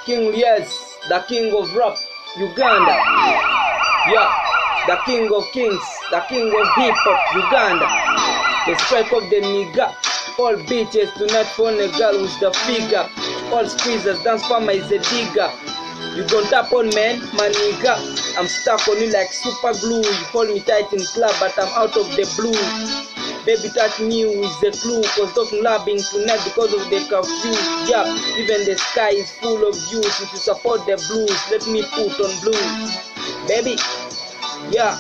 King Lies, the king of rap, Uganda. Yeah, the king of kings, the king of hip hop, Uganda. The strike of the nigga. All bitches do not phone a girl with the figure. All squeezers dance farmer is a digger. You don't tap on man, my nigga. I'm stuck on you like super glue. You hold me tight in club, but I'm out of the blue. Baby touch me with the clue, cause talking labbing tonight because of the curfew. Yeah, even the sky is full of views. If you support the blues, let me put on blue. Baby, yeah,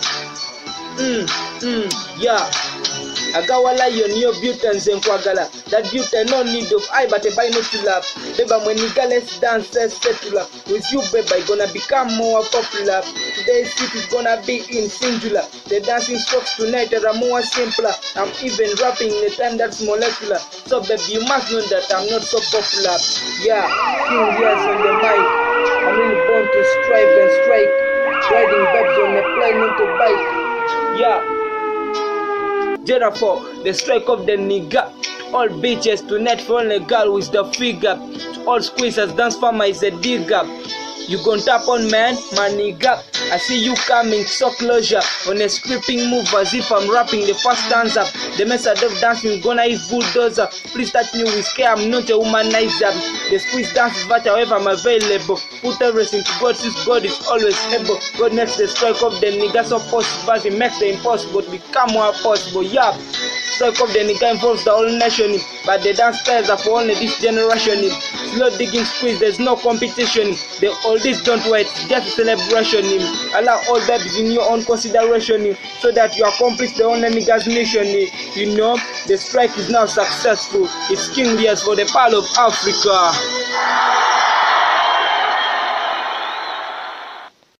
yeah. Agawala yon yo beauty and zenkwagala. That beauty no need of eye but a binocular. Beba when nigga let's dance, let's settle. With you beba gonna become more popular. Today's city is gonna be in singular. The dancing strokes tonight are more simpler. I'm even rapping in a time that's molecular. So baby you must know that I'm not so popular. Yeah, King Lies on the mic. I'm really born to strive and strike. Riding babes on a plane motorbike. Yeah. Therefore, the strike of the nigga. All bitches tonight for only girl with the figure. All squeezers dance farmer is a digger. You gon' tap on man, my nigga. I see you coming so closure. On a scripting move as if I'm rapping the first stanza. The method of dancing gonna is bulldozer. Please touch me with care, I'm not a womanizer. The squeeze dance is but however I'm available. Put everything to God since God is always able. God makes the strike of the nigga so possible. He makes the impossible become more possible. Yeah. Strike of the nigga involves the whole nation, but the dance styles are for only this generation. Slow digging squeeze, there's no competition. The oldies don't wait, just a celebration. Allow all babies in your own consideration, so that you accomplish the only nigga's mission. You know, the strike is now successful. It's King Lies for the Pearl of Africa.